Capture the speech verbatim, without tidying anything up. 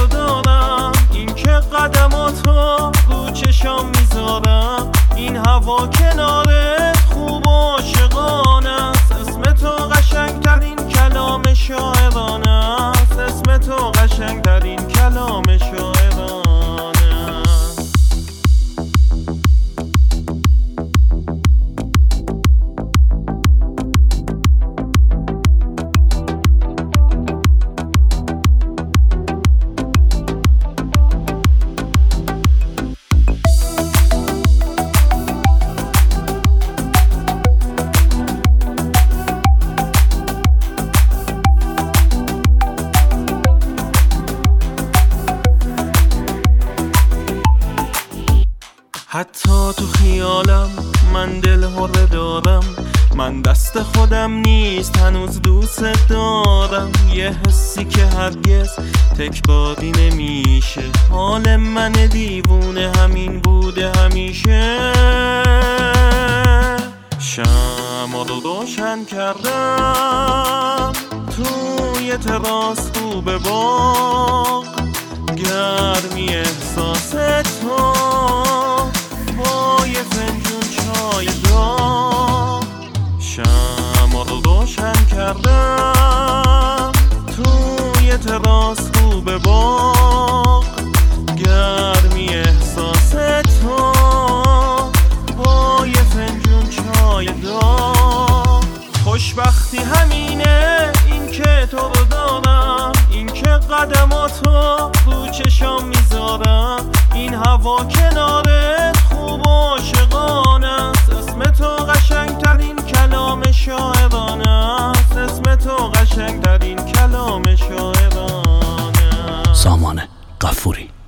دارم، این که قدماتو رو چشام میذارم، این هوا کنارت خوب عاشقانه است. اسم تو قشنگترین کلام شاعرانه است، اسم تو قشنگترین کلام شاعرانه است. حتی تو خیالم من دل هره دارم، من دست خودم نیست هنوز دوست دارم. یه حسی که هرگز تکراری نمیشه، حال من دیوونه همین بوده همیشه. شمع رو روشن کردم توی تراس رو به باغ، گرمی احساس تو با یه فنجون چای داغ. شمع رو روشن کردم توی تراس رو به باغ، گرمی احساس تو با یه فنجون چای داغ. خوشبختی همینه، این که تو رو دارم، این که قدماتو رو چشام میذارم، این هوا کنارت خوب عاشقانه است. اسم تو قشنگترین کلام شاعرانه است، اسم تو قشنگترین کلام شاعرانه است. سامان غفوری.